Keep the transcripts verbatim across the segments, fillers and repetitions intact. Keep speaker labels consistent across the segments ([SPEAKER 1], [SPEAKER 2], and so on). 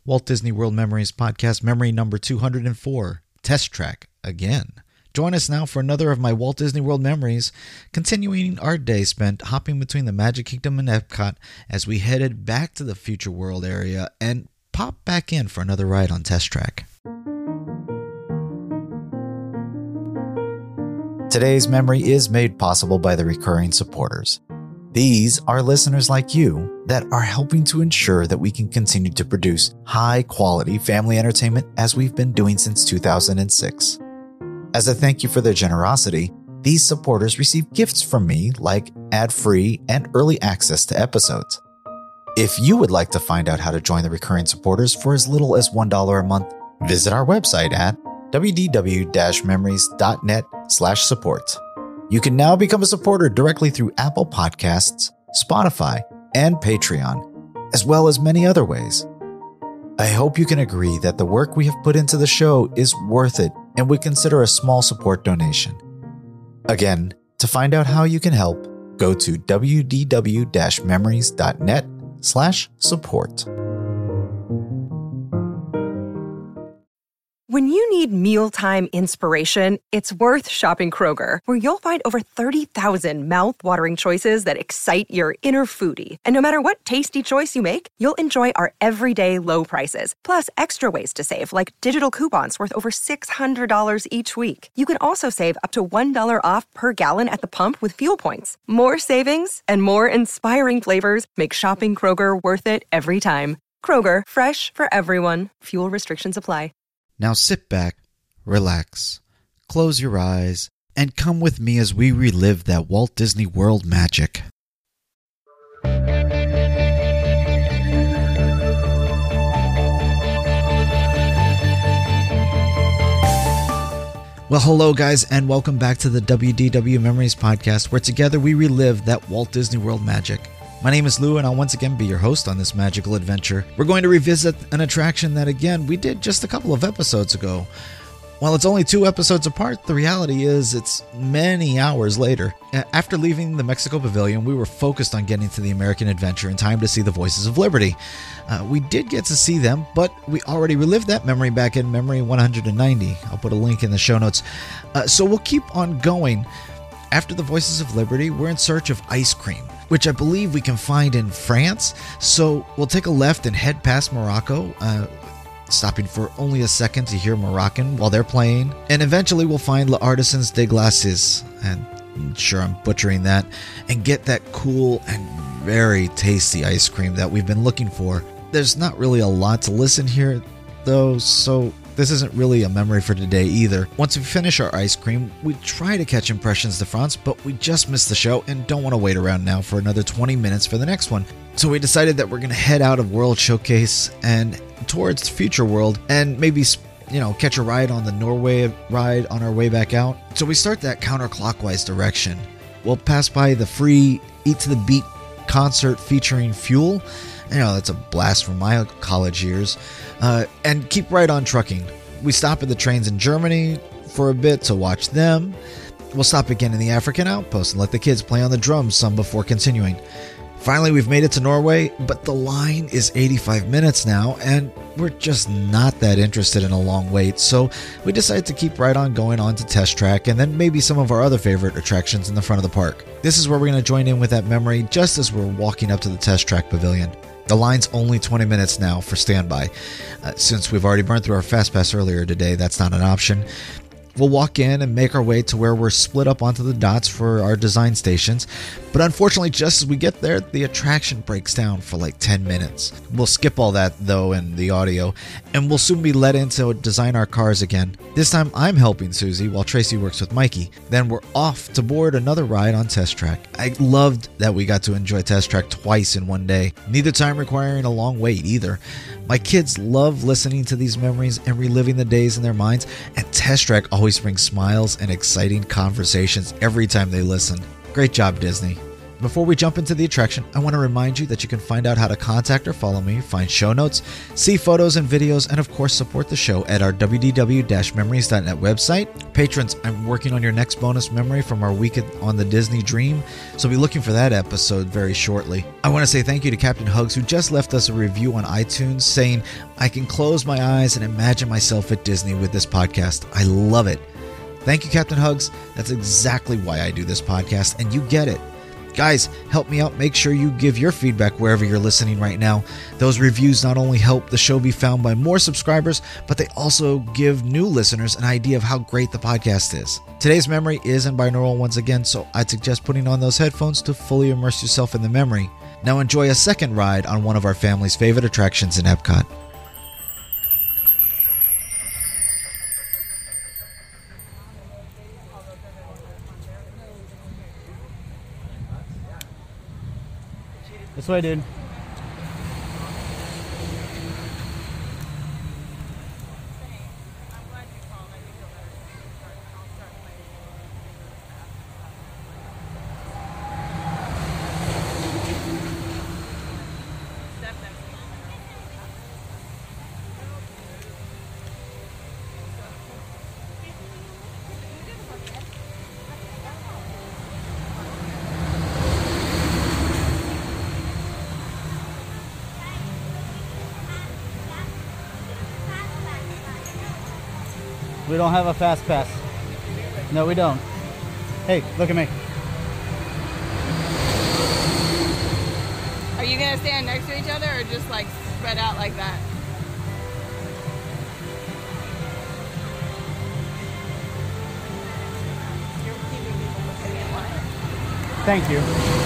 [SPEAKER 1] Walt Disney World Memories Podcast, memory number two hundred four, Test Track again. Join us now for another of my Walt Disney World memories, continuing our day spent hopping between the Magic Kingdom and Epcot as we headed back to the Future World area and pop back in for another ride on Test Track. Today's memory is made possible by the recurring supporters. These are listeners like you that are helping to ensure that we can continue to produce high-quality family entertainment as we've been doing since two thousand six. As a thank you for their generosity, these supporters receive gifts from me like ad-free and early access to episodes. If you would like to find out how to join the recurring supporters for as little as one dollar a month, visit our website at wdw-memories.net slash support. You can now become a supporter directly through Apple Podcasts, Spotify, and Patreon, as well as many other ways. I hope you can agree that the work we have put into the show is worth it and would consider a small support donation. Again, to find out how you can help, go to wdw-memories.net slash support.
[SPEAKER 2] When you need mealtime inspiration, it's worth shopping Kroger, where you'll find over thirty thousand mouth-watering choices that excite your inner foodie. And no matter what tasty choice you make, you'll enjoy our everyday low prices, plus extra ways to save, like digital coupons worth over six hundred dollars each week. You can also save up to one dollar off per gallon at the pump with fuel points. More savings and more inspiring flavors make shopping Kroger worth it every time. Kroger, fresh for everyone. Fuel restrictions apply.
[SPEAKER 1] Now sit back, relax, close your eyes, and come with me as we relive that Walt Disney World magic. Well, hello guys, and welcome back to the W D W Memories Podcast, where together we relive that Walt Disney World magic. My name is Lou, and I'll once again be your host on this magical adventure. We're going to revisit an attraction that, again, we did just a couple of episodes ago. While it's only two episodes apart, the reality is it's many hours later. After leaving the Mexico Pavilion, we were focused on getting to the American Adventure in time to see the Voices of Liberty. Uh, we did get to see them, but we already relived that memory back in Memory one hundred ninety. I'll put a link in the show notes. Uh, so we'll keep on going. After the Voices of Liberty, we're in search of ice cream, which I believe we can find in France. So we'll take a left and head past Morocco, uh, stopping for only a second to hear Moroccan while they're playing. And eventually we'll find Les Artisans des Glaces, and I'm sure I'm butchering that, and get that cool and very tasty ice cream that we've been looking for. There's not really a lot to listen here, though, so this isn't really a memory for today either. Once we finish our ice cream, we try to catch Impressions de France, but we just missed the show and don't want to wait around now for another twenty minutes for the next one. So we decided that we're going to head out of World Showcase and towards Future World and maybe, you know, catch a ride on the Norway ride on our way back out. So we start that counterclockwise direction. We'll pass by the free Eat to the Beat concert featuring Fuel. You know, that's a blast from my college years. Uh, and keep right on trucking. We stop at the trains in Germany for a bit to watch them. We'll stop again in the African outpost and let the kids play on the drums some before continuing. Finally, we've made it to Norway, but the line is eighty-five minutes now, and we're just not that interested in a long wait, so we decided to keep right on going on to Test Track and then maybe some of our other favorite attractions in the front of the park. This is where we're going to join in with that memory just as we're walking up to the Test Track Pavilion. The line's only twenty minutes now for standby. Uh, since we've already burned through our Fast Pass earlier today, that's not an option. We'll walk in and make our way to where we're split up onto the dots for our design stations. But unfortunately, just as we get there, the attraction breaks down for like ten minutes. We'll skip all that, though, in the audio, and we'll soon be let in to design our cars again. This time, I'm helping Susie while Tracy works with Mikey. Then we're off to board another ride on Test Track. I loved that we got to enjoy Test Track twice in one day, neither time requiring a long wait either. My kids love listening to these memories and reliving the days in their minds, and Test Track always brings smiles and exciting conversations every time they listen. Great job, Disney. Before we jump into the attraction, I want to remind you that you can find out how to contact or follow me, find show notes, see photos and videos, and of course support the show at our w w w dash memories dot net website. Patrons, I'm working on your next bonus memory from our week on the Disney Dream, so be looking for that episode very shortly. I want to say thank you to Captain Hugs, who just left us a review on iTunes saying, I can close my eyes and imagine myself at Disney with this podcast. I love it. Thank you, Captain Hugs. That's exactly why I do this podcast, and you get it. Guys, help me out. Make sure you give your feedback wherever you're listening right now. Those reviews not only help the show be found by more subscribers, but they also give new listeners an idea of how great the podcast is. Today's memory is in binaural once again, so I'd suggest putting on those headphones to fully immerse yourself in the memory. Now enjoy a second ride on one of our family's favorite attractions in Epcot.
[SPEAKER 3] This way, dude. We don't have a fast pass. No, we don't. Hey, look at me.
[SPEAKER 4] Are you gonna stand next to each other or just like spread out like that?
[SPEAKER 3] Thank you.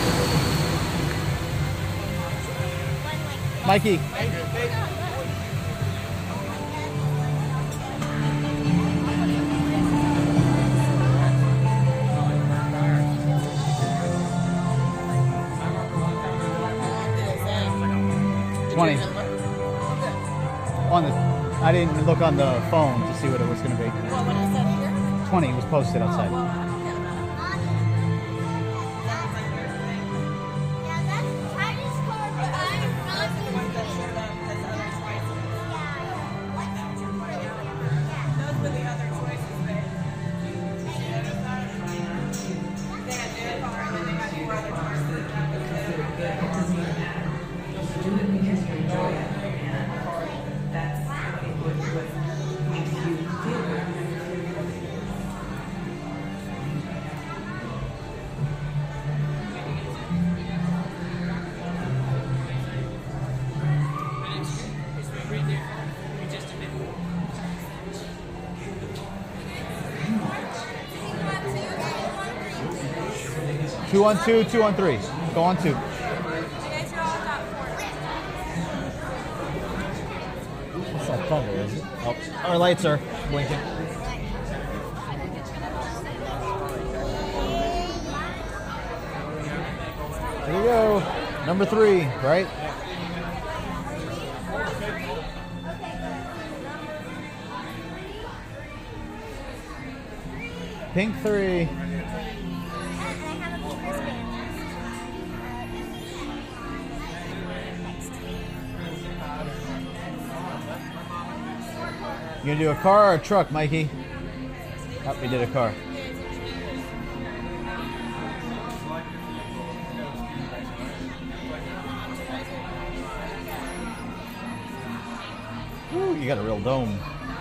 [SPEAKER 3] Mikey. twenty. On the, I didn't look on the phone to see what it was going to be.
[SPEAKER 4] What, when I said here?
[SPEAKER 3] twenty was posted outside. Two on two, two on three. Go on two. What's that thunder, is it? Oh, our lights are blinking. There you go. Number three, right? Pink three. You gonna do a car or a truck, Mikey? Oh, we did a car. Ooh, you got a real dome.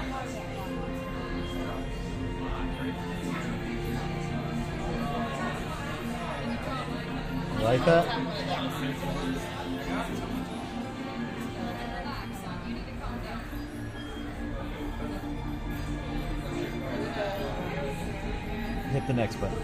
[SPEAKER 3] You like that? Hit the next button.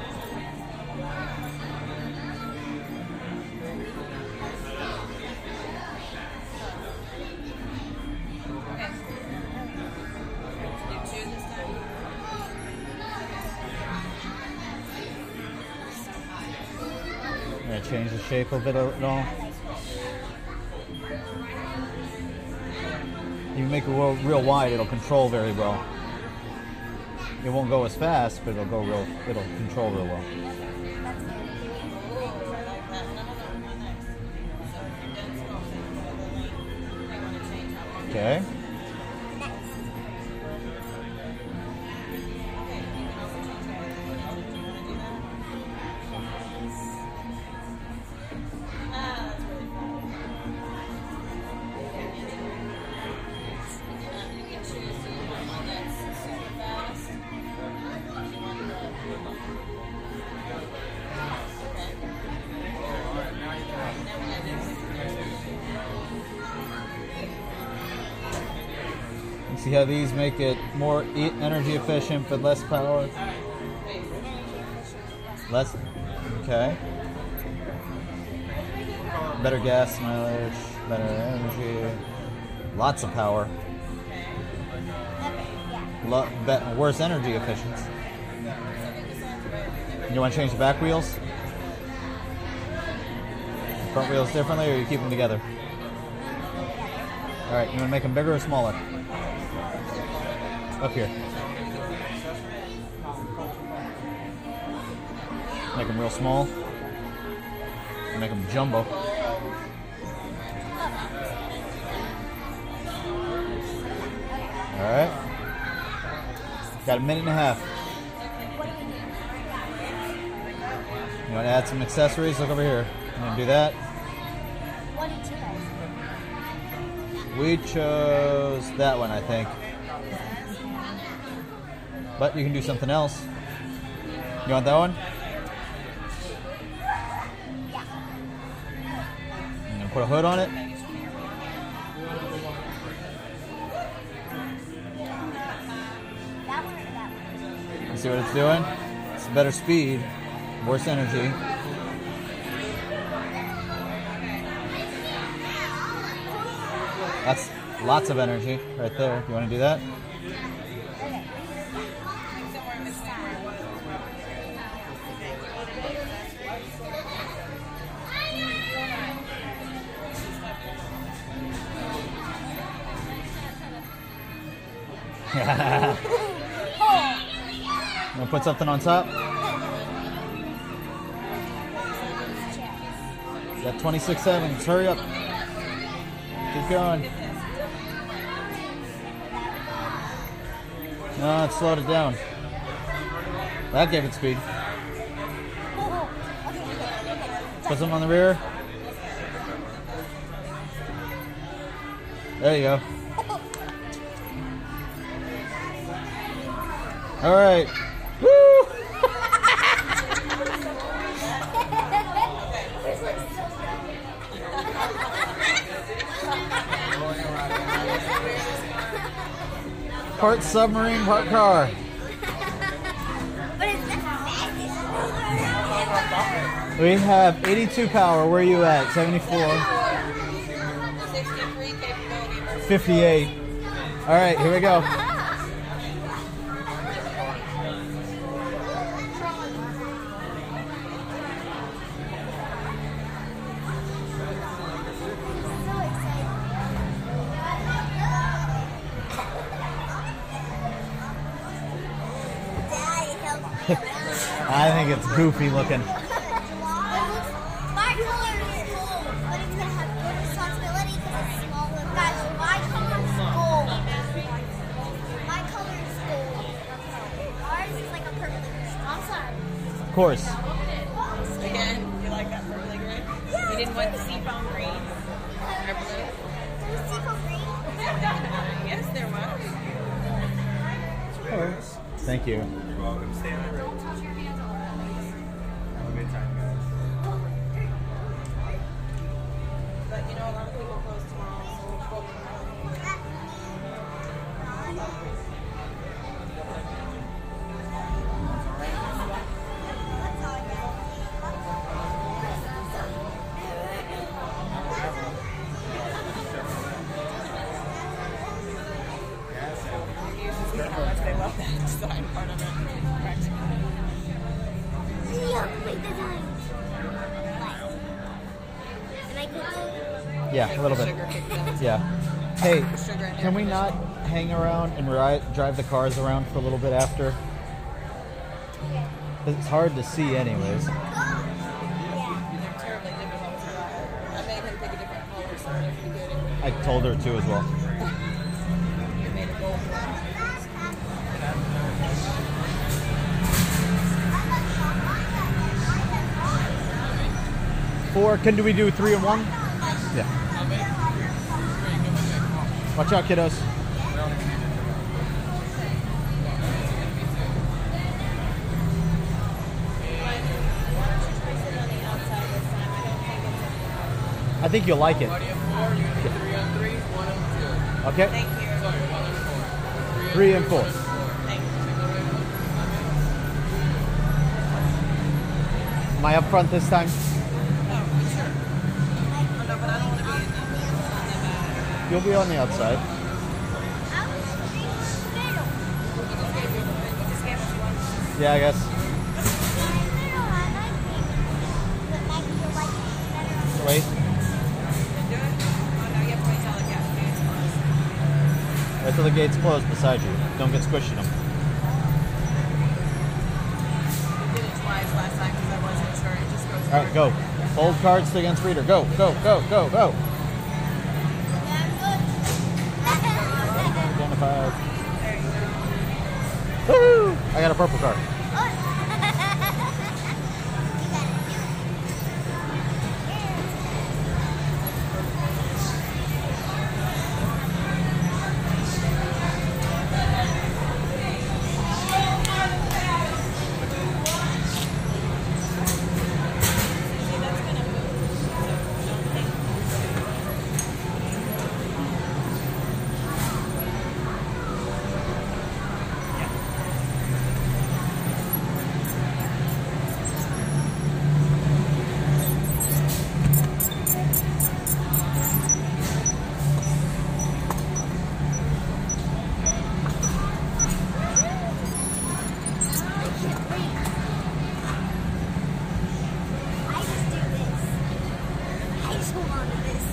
[SPEAKER 3] Gonna change the shape of it at all. If you make it real, real wide, it'll control very well. It won't go as fast, but it'll go real. It'll control real well. Okay. See how these make it more e energy efficient but less power? Less, okay. Better gas mileage, better energy, lots of power. Lo be worse energy efficiency. You want to change the back wheels? Front wheels differently, or you keep them together? All right, you want to make them bigger or smaller? Up here. Make them real small. Make them jumbo. All right. Got a minute and a half. You want to add some accessories? Look over here. You want to do that?
[SPEAKER 5] What did you guys?
[SPEAKER 3] We chose that one, I think. But you can do something else. You want that one?
[SPEAKER 5] Yeah.
[SPEAKER 3] I'm gonna put a hood on it.
[SPEAKER 5] That one or that one?
[SPEAKER 3] You see what it's doing? It's better speed, worse energy. That's lots of energy right there. You want to do that? I'm gonna put something on top. You got twenty-six seconds. Hurry up. Keep going. No, it slowed it down. That gave it speed. Put something on the rear. There you go. All right. Woo! Part submarine, part car.
[SPEAKER 5] But it's not
[SPEAKER 3] We have eighty-two power. Where are you at? seventy-four.
[SPEAKER 4] sixty-three capability versus
[SPEAKER 3] fifty-eight. All right, here we go. I think it's goofy looking.
[SPEAKER 5] My color is gold, but it's gonna have good responsibility because it's smaller. Guys, my color is gold. My color is gold. Ours is like a purple. I'm sorry.
[SPEAKER 3] Of course.
[SPEAKER 4] again. You like that purpley gray? You didn't want the seafoam green or blue?
[SPEAKER 5] There's seafoam green.
[SPEAKER 4] Yes, there was.
[SPEAKER 3] Thank you.
[SPEAKER 5] Don't touch your hands on
[SPEAKER 4] But you know, a lot of people close tomorrow, so we'll go how much they love that design part of it.
[SPEAKER 5] Yeah, wait, the time. And I could
[SPEAKER 3] Yeah, a little bit.
[SPEAKER 4] Sugar kicked in.
[SPEAKER 3] Yeah. Hey,
[SPEAKER 4] Sugar and
[SPEAKER 3] can we not hang around and ride, drive the cars around for a little bit after? It's hard to see anyways.
[SPEAKER 4] They're terribly difficult to ride. I made him pick a different color so they're pretty good.
[SPEAKER 3] I told her to as well. four. Can do we do three and one? Yeah. Watch out, kiddos. I think you'll like it. Okay.
[SPEAKER 4] Thank you.
[SPEAKER 3] Three and four.
[SPEAKER 4] Thank you.
[SPEAKER 3] Am I up front this time?
[SPEAKER 4] Oh, sure. Oh, no, but I don't want to be in the, on the back.
[SPEAKER 3] You'll be on the outside.
[SPEAKER 5] I was thinking middle.
[SPEAKER 4] Just get what you want.
[SPEAKER 3] Yeah, I guess.
[SPEAKER 5] Middle, I like it. But maybe you'll like it better.
[SPEAKER 3] Wait.
[SPEAKER 4] Do it? Oh, no, you have to wait till the gas gate's closed.
[SPEAKER 3] Wait till the gate's closed beside you. Don't get squished in them.
[SPEAKER 4] We did it twice last time because I wasn't sure. It just goes
[SPEAKER 3] All right, go. Hold cards against reader. Go, go, go, go, go.
[SPEAKER 5] Yeah, I'm good.
[SPEAKER 3] Identified. Woo! I got a purple card.
[SPEAKER 5] I just do this. I just hold on to this.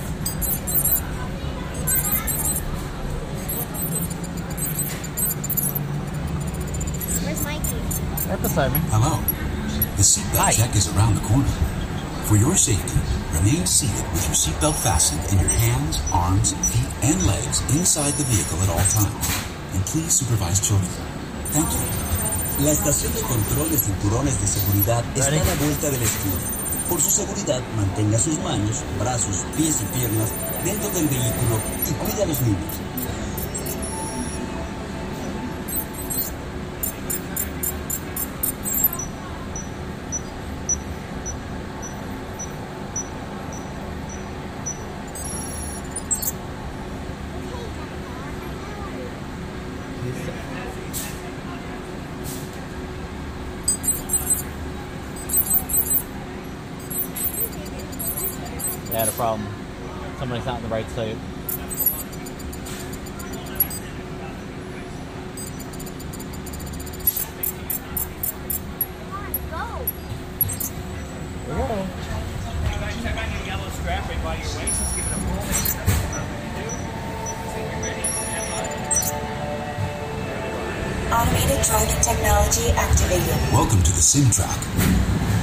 [SPEAKER 5] Where's Mikey?
[SPEAKER 3] Right beside me.
[SPEAKER 6] Hello. The seatbelt check is around the corner. For your safety, remain seated with your seatbelt fastened and your hands, arms, feet, and legs inside the vehicle at all times. And please supervise children. Thank you.
[SPEAKER 7] La estación de control de cinturones de seguridad está a la vuelta de la esquina. Por su seguridad, mantenga sus manos, brazos, pies y piernas dentro del vehículo y cuida a los niños.
[SPEAKER 3] I had a problem. Somebody's not in the right state.
[SPEAKER 5] Come on, go.
[SPEAKER 3] Here we go.
[SPEAKER 8] Check on your yellow strap right by your waist. Just give it a pull.
[SPEAKER 9] Automated driving technology activated.
[SPEAKER 6] Welcome to the Sim Track.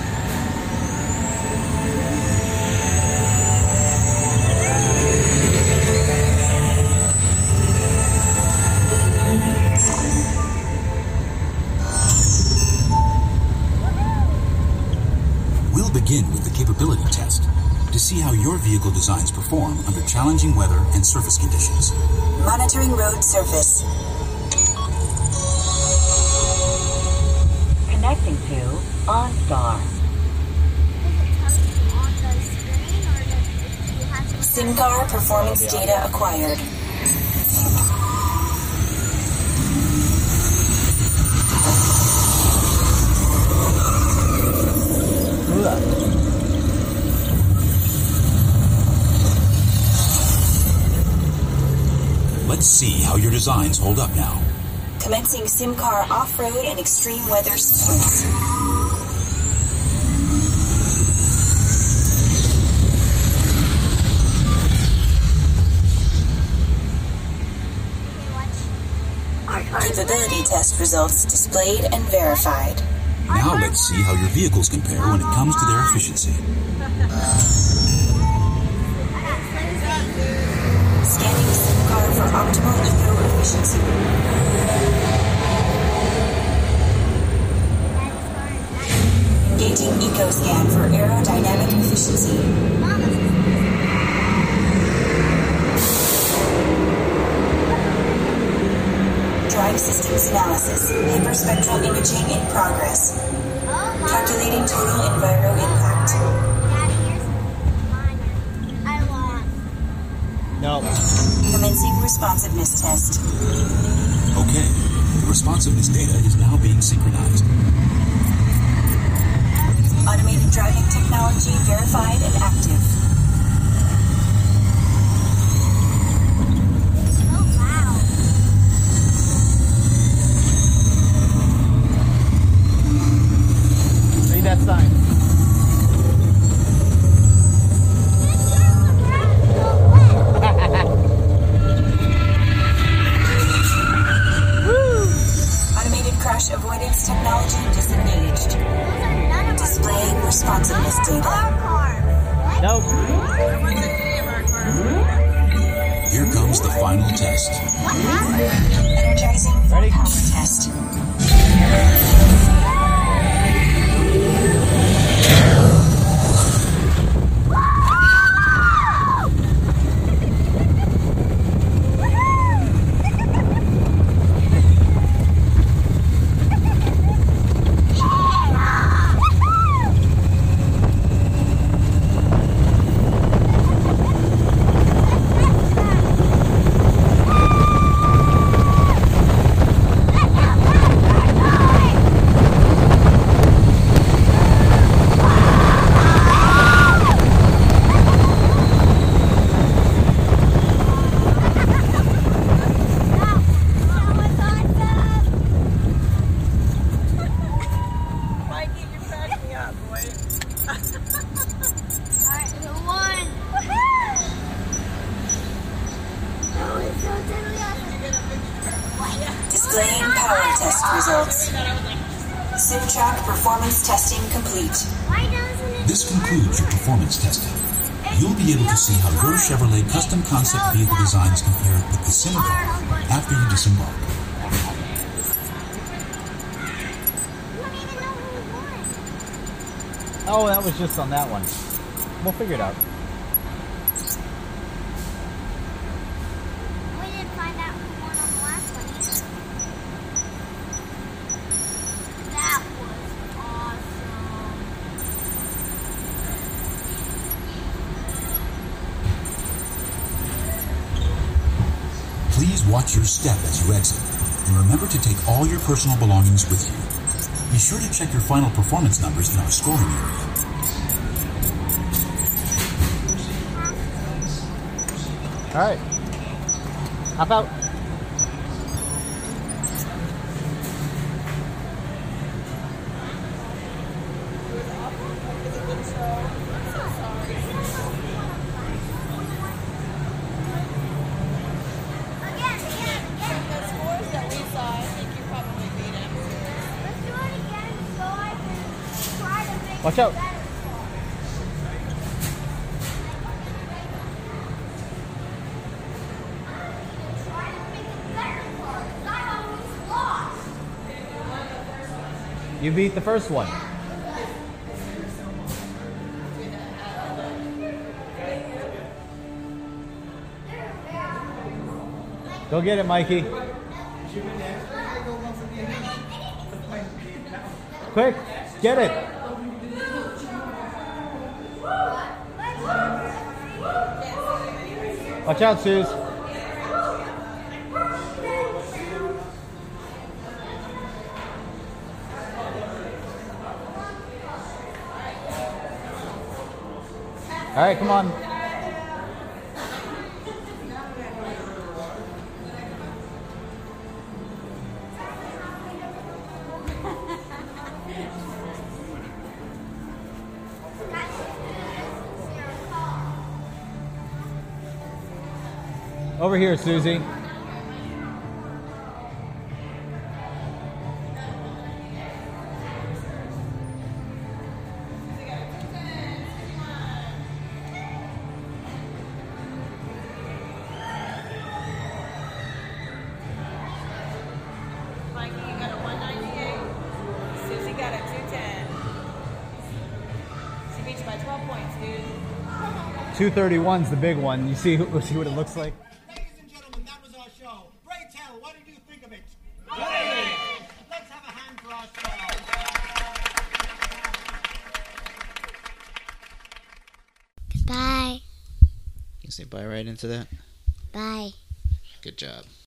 [SPEAKER 6] We'll begin with the capability test to see how your vehicle designs perform under challenging weather and surface conditions.
[SPEAKER 9] Monitoring road surface.
[SPEAKER 10] Connecting to OnStar.
[SPEAKER 9] SimCar performance data acquired.
[SPEAKER 6] Let's see how your designs hold up now.
[SPEAKER 9] Commencing SimCar off-road and extreme weather sports. Capability test results displayed and verified.
[SPEAKER 6] Now let's see how your vehicles compare when it comes to their efficiency.
[SPEAKER 9] Scanning SimCar for optimal eco efficiency. Engaging EcoScan for aerodynamic efficiency. drive systems analysis. Hyperspectral imaging in progress. Calculating total enviro impact.
[SPEAKER 3] No.
[SPEAKER 9] Commencing responsiveness test.
[SPEAKER 6] Okay, the responsiveness data is now being synchronized.
[SPEAKER 9] Automated driving technology verified and active.
[SPEAKER 3] Read that sign.
[SPEAKER 9] Automated crash avoidance technology disengaged. Displaying responsiveness data.
[SPEAKER 3] Nope.
[SPEAKER 6] Here comes the final test.
[SPEAKER 9] Energizing
[SPEAKER 3] Ready?
[SPEAKER 9] power test.
[SPEAKER 4] Mikey, you cracked me up, boy.
[SPEAKER 5] Alright, who won? Woohoo! That was so totally awesome.
[SPEAKER 9] Displaying power test results. SimTrack performance testing complete.
[SPEAKER 5] Why doesn't it
[SPEAKER 6] This concludes your performance testing. You'll be able to see how your Chevrolet custom concept vehicle designs compare with the SimCar after you disembark.
[SPEAKER 5] You don't even know who won.
[SPEAKER 3] Oh, that was just on that one. We'll figure it out.
[SPEAKER 5] We didn't find out who won on the last one either. That was awesome.
[SPEAKER 6] Please watch your step as you exit, and remember to take all your personal belongings with you. Be sure to check your final performance numbers in our scoring area.
[SPEAKER 3] Alright. Hop out.
[SPEAKER 5] Again, again, again.
[SPEAKER 4] The scores that we saw, I think you probably beat him.
[SPEAKER 5] Let's do it again so I can try to make
[SPEAKER 3] Watch
[SPEAKER 5] it
[SPEAKER 3] out.
[SPEAKER 5] better. Try to make it better for us. I always lost.
[SPEAKER 3] You beat the first one. Go get it, Mikey. Quick, get it. Watch out, Suze. All right, come on. Over here, Susie.
[SPEAKER 4] Mikey, you got a one ninety-eight. Susie got a two ten. She beat you by twelve points, dude.
[SPEAKER 3] two thirty-one's the big one. You see, see what it looks like?
[SPEAKER 11] Ladies and gentlemen, that was our show. Bring Rachel, what did you think of it? Great! Let's have a hand for ourselves.
[SPEAKER 12] Bye.
[SPEAKER 1] You say bye right into that?
[SPEAKER 12] Bye.
[SPEAKER 1] Good job.